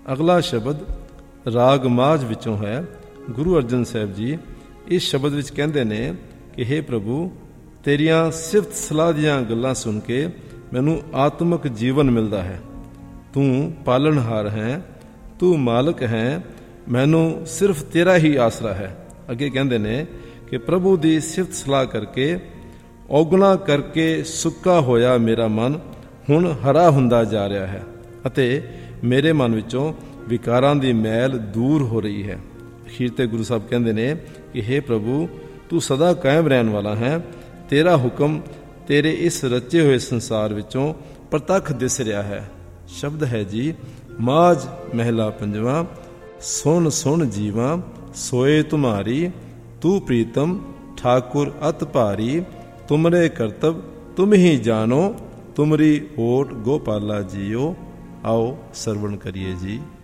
ਅਗਲਾ ਸ਼ਬਦ ਰਾਗ ਮਾਝ ਵਿੱਚੋਂ ਹੈ। ਗੁਰੂ ਅਰਜਨ ਸਾਹਿਬ ਜੀ ਇਸ ਸ਼ਬਦ ਵਿੱਚ ਕਹਿੰਦੇ ਨੇ ਕਿ ਹੇ ਪ੍ਰਭੂ, ਤੇਰੀਆਂ ਸਿਫਤ ਸਲਾਹ ਦੀਆਂ ਗੱਲਾਂ ਸੁਣ ਕੇ ਮੈਨੂੰ ਆਤਮਿਕ ਜੀਵਨ ਮਿਲਦਾ ਹੈ। ਤੂੰ ਪਾਲਣਹਾਰ ਹੈ, ਤੂੰ ਮਾਲਕ ਹੈ, ਮੈਨੂੰ ਸਿਰਫ ਤੇਰਾ ਹੀ ਆਸਰਾ ਹੈ। ਅੱਗੇ ਕਹਿੰਦੇ ਨੇ ਕਿ ਪ੍ਰਭੂ ਦੀ ਸਿਫਤ ਸਲਾਹ ਕਰਕੇ ਔਗਣਾ ਕਰਕੇ ਸੁੱਕਾ ਹੋਇਆ ਮੇਰਾ ਮਨ ਹੁਣ ਹਰਾ ਹੁੰਦਾ ਜਾ ਰਿਹਾ ਹੈ ਅਤੇ ਮੇਰੇ ਮਨ ਵਿੱਚੋਂ ਵਿਕਾਰਾਂ ਦੀ ਮੈਲ ਦੂਰ ਹੋ ਰਹੀ ਹੈ। ਅਖੀਰ ਤੇ ਗੁਰੂ ਸਾਹਿਬ ਕਹਿੰਦੇ ਨੇ ਕਿ ਹੇ ਪ੍ਰਭੂ, ਤੂੰ ਸਦਾ ਕਾਇਮ ਰਹਿਣ ਵਾਲਾ ਹੈ। ਤੇਰਾ ਹੁਕਮ ਤੇਰੇ ਇਸ ਰਚੇ ਹੋਏ ਸੰਸਾਰ ਵਿੱਚੋਂ ਪ੍ਰਤੱਖ ਦਿਸ ਰਿਹਾ ਹੈ। ਸ਼ਬਦ ਹੈ ਜੀ ਮਾਝ ਮਹਿਲਾ ਪੰਜਵਾਂ। ਸੁਣ ਸੁਣ ਜੀਵਾਂ ਸੋਏ ਤੁਮਾਰੀ, ਤੂੰ ਪ੍ਰੀਤਮ ਠਾਕੁਰ ਅਤ ਭਾਰੀ। ਤੁਮਰੇ ਕਰਤਬ ਤੁਮ ਹੀ ਜਾਣੋ, ਤੁਮਰੀ ਓਟ ਗੋਪਾਲਾ ਜੀਓ। ਆਓ ਸਰਵਣ ਕਰੀਏ ਜੀ।